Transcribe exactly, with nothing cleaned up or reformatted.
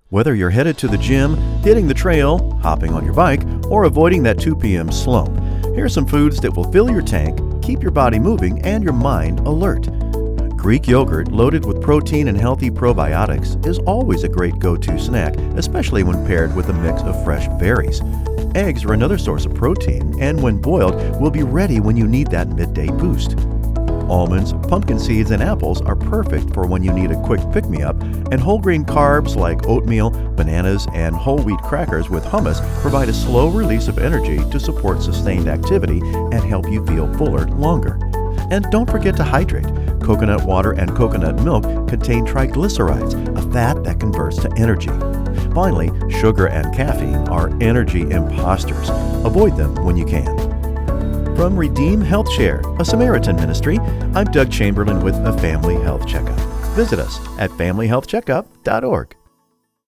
Whether you're headed to the gym, hitting the trail, hopping on your bike, or avoiding that two p m slump, here are some foods that will fill your tank, keep your body moving, and your mind alert. Greek yogurt loaded with protein and healthy probiotics is always a great go-to snack, especially when paired with a mix of fresh berries. Eggs are another source of protein, and when boiled, will be ready when you need that midday boost. Almonds, pumpkin seeds, and apples are perfect for when you need a quick pick-me-up, and whole grain carbs like oatmeal, bananas, and whole wheat crackers with hummus provide a slow release of energy to support sustained activity and help you feel fuller longer. And don't forget to hydrate. Coconut water and coconut milk contain triglycerides, a fat that converts to energy. Finally, sugar and caffeine are energy imposters. Avoid them when you can. From Redeem Health Share, a Samaritan ministry, I'm Doug Chamberlain with a Family Health Checkup. Visit us at family health checkup dot org.